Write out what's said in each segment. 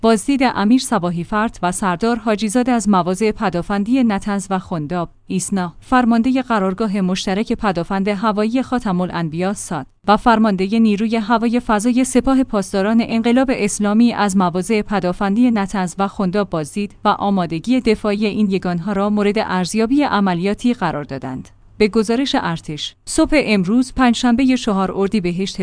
بازدید امیر صباحی‌فرد و سردار حاجی‌زاده از مواضع پدافندی نطنز و خنداب، ایسنا، فرمانده قرارگاه مشترک پدافند هوایی خاتم‌الانبیا ساد و فرمانده نیروی هوایی فضای سپاه پاسداران انقلاب اسلامی از مواضع پدافندی نطنز و خنداب بازدید و آمادگی دفاعی این یگان‌ها را مورد ارزیابی عملیاتی قرار دادند. به گزارش ارتش، صبح امروز پنجشنبه 4 اردیبهشت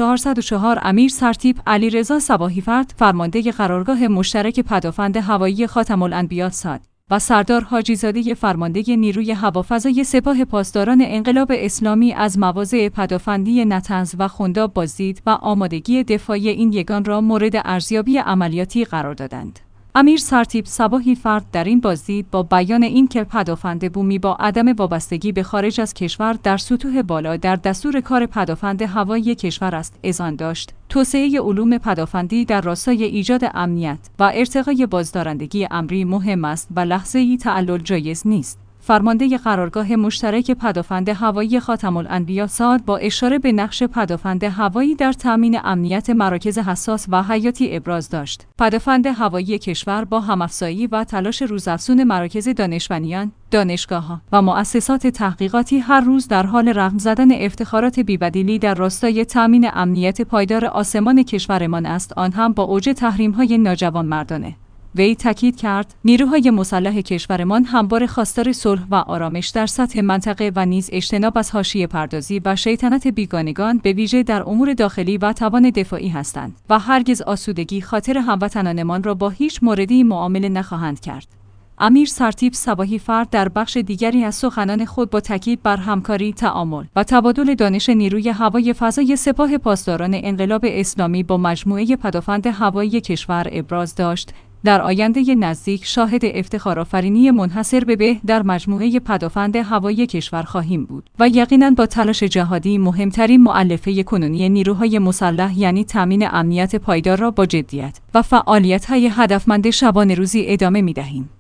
1404 امیر سرتیپ علیرضا صباحی‌فرد فرمانده قرارگاه مشترک پدافند هوایی خاتم‌الانبیا ساد و سردار حاجی‌زاده فرمانده نیروی هوافضای سپاه پاسداران انقلاب اسلامی از مواضع پدافندی نطنز و خنداب بازدید و آمادگی دفاعی این یگان را مورد ارزیابی عملیاتی قرار دادند. امیر سرتیپ صباحی‌فرد در این بازدید با بیان اینکه پدافند بومی با عدم وابستگی به خارج از کشور در سطوح بالا در دستور کار پدافند هوایی کشور است، اذعان داشت توسعه علوم پدافندی در راستای ایجاد امنیت و ارتقای بازدارندگی امری مهم است و لحظه‌ای تعلل جایز نیست. فرمانده قرارگاه مشترک پدافند هوایی خاتم‌الانبیا ساد با اشاره به نقش پدافند هوایی در تامین امنیت مراکز حساس و حیاتی ابراز داشت. پدافند هوایی کشور با هم‌افزایی و تلاش روزافزون مراکز دانشمندان، دانشگاه‌ها و مؤسسات تحقیقاتی هر روز در حال رقم زدن افتخارات بی‌بدیلی در راستای تامین امنیت پایدار آسمان کشورمان است، آن هم با اوج تحریم‌های ناجوانمردانه. وی تاکید کرد نیروهای مسلح کشورمان همواره خواستار صلح و آرامش در سطح منطقه و نیز اجتناب از حاشیه‌پردازی و شیطنت بیگانگان به ویژه در امور داخلی و توان دفاعی هستند و هرگز آسودگی خاطر هموطنانمان را با هیچ موردی معامله نخواهند کرد. امیر سرتیپ صباحی‌فرد در بخش دیگری از سخنان خود با تاکید بر همکاری، تعامل و تبادل دانش نیروی هوایی فضای سپاه پاسداران انقلاب اسلامی با مجموعه پدافند هوایی کشور ابراز داشت در آینده نزدیک شاهد افتخارآفرینی منحصر به در مجموعه پدافند هوایی کشور خواهیم بود و یقیناً با تلاش جهادی مهمترین مؤلفه کنونی نیروهای مسلح یعنی تامین امنیت پایدار را با جدیت و فعالیت‌های هدفمند شبانه‌روزی ادامه می‌دهیم.